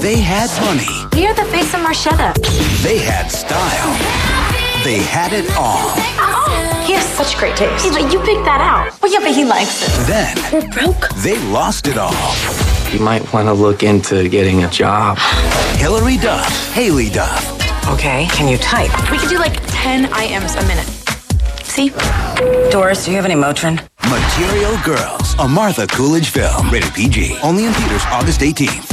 They had money. We are the face of Marchetta. They had style. They had it all. Oh, he has such great taste. Yeah, but you picked that out. Well, yeah, but he likes it. Then We're broke. they lost it all. You might want to look into getting a job. Hillary Duff, Haley Duff. Okay, can you type? We could do like 10 IMs a minute. See? Doris, do you have any Motrin? Material Girls, a Martha Coolidge film. Rated PG. Only in theaters August 18th.